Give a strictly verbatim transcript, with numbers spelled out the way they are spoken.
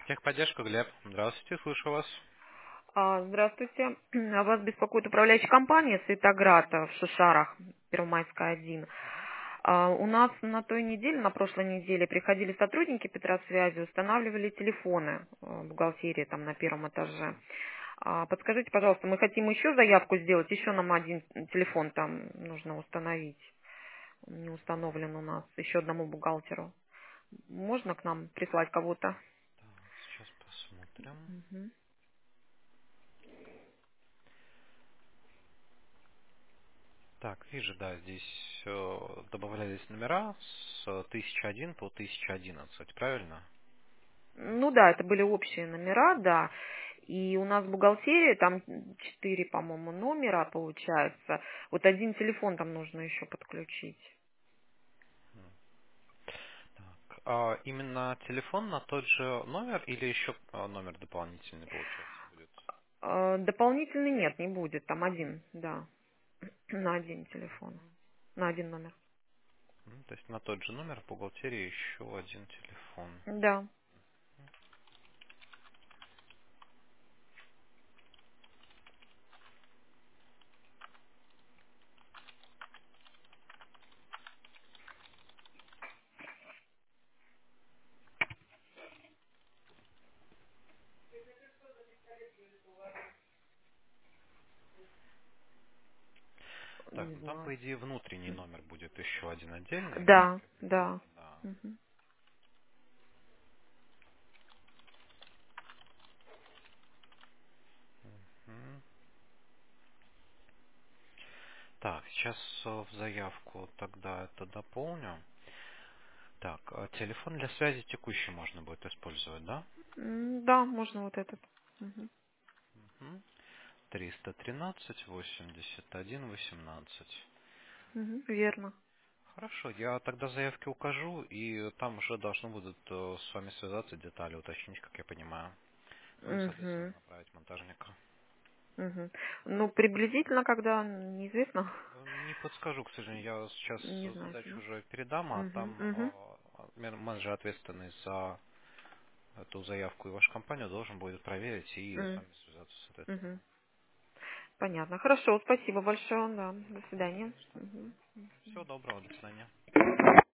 Техподдержка, Глеб. Здравствуйте, слышу вас. А, Здравствуйте. А Вас беспокоит управляющая компания «Светоград» в Шишарах, Первомайская, один. А, У нас на той неделе, на прошлой неделе приходили сотрудники Петросвязи, устанавливали телефоны э, в бухгалтерии там на первом этаже. А, Подскажите, пожалуйста, мы хотим еще заявку сделать, еще нам один телефон там нужно установить. Он не установлен у нас, еще одному бухгалтеру. Можно к нам прислать кого-то? Так, сейчас посмотрим. Мгм. Так, вижу, да, здесь э, добавлялись номера с тысяча один по тысяча одиннадцать, правильно? Ну да, это были общие номера, да. И у нас в бухгалтерии там четыре, по-моему, номера получается. Вот один телефон там нужно еще подключить. М. Так, а именно телефон на тот же номер или еще э, номер дополнительный, получается, будет? Э, Дополнительный нет, не будет. Там один, да, на один телефон, на один номер. М, То есть на тот же номер в бухгалтерии еще один телефон. Да. Так, Не ну там, по знаю. идее, внутренний номер будет еще один отдельный, как Да, я понимаю, да. да. Мгм. Мгм. Так, сейчас э, в заявку тогда это дополню. Так, а телефон для связи текущий можно будет использовать, да? М, Да, можно вот этот. Мгм. Мгм. триста тринадцать восемьдесят один восемнадцать. Мгм, верно. Хорошо, я тогда заявки укажу, и там уже должны будут э, с вами связаться, детали уточнить, как я понимаю. Ну и, соответственно, Мгм, направить монтажника. мгм. Ну, приблизительно, когда, неизвестно. Э, Не подскажу, к сожалению, я сейчас Не знаете, задачу да? уже передам, а Мгм, там мгм, э, мен- менеджер, ответственный за эту заявку и вашу компанию, должен будет проверить и с м, вами связаться, соответственно. мгм. Понятно. Хорошо, спасибо большое. Да. До Мгм, свидания. не за что. Мгм. Всего доброго, до свидания.